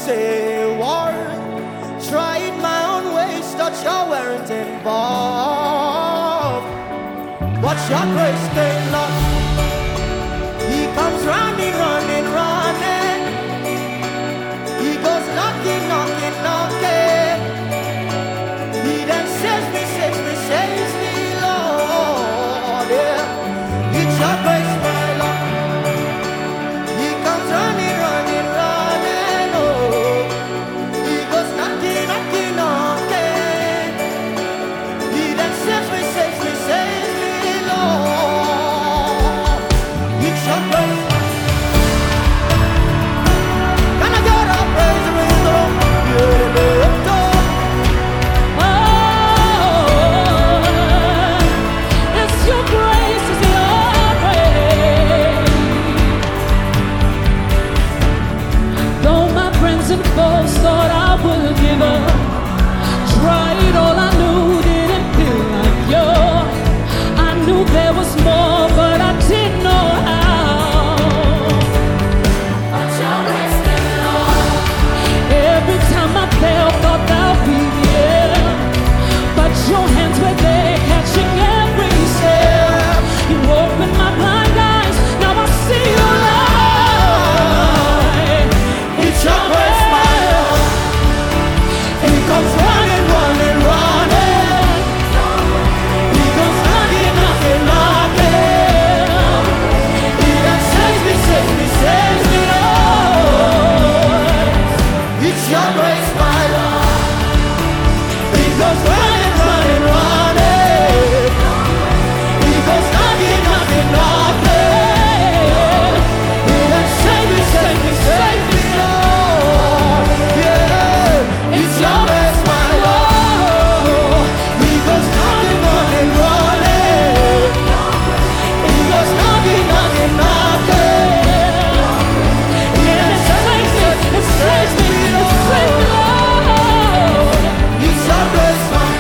say war. Tried my own ways, thought you weren't involved. But your grace came up. He comes running, running, running. He goes knocking, knocking, knocking. He then saves me, Lord. Yeah, it's your grace, my Lord. He comes running, running, running. Oh, he goes knocking, knocking, knocking. He then saves me, Lord. It's your grace. Can I get a praise in the room? It's your grace, it's your grace. Though my friends and foes thought I would give up, tried all I knew, didn't feel like you. I knew there was more, but I didn't know how. But your grace came along. Every time I fell, thought I'd be here, but your hands were there, catching every step. You opened my blind eyes, now I see your light. It's your grace, my Lord. He comes running, running, running. He comes knocking, knocking, knocking. He that saves me, Lord. It's your grace, my Lord. He goes running, running, running. He goes knocking, knocking, knocking. He that saves me, Lord. Yeah, it's your grace, my Lord. He goes knocking, knocking, running. He goes knocking, knocking, knocking. He that saves me, Lord. It's your grace, my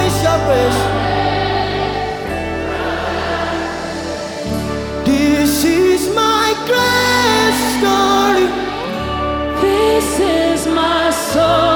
is your grace. This is my grace story. This is my soul.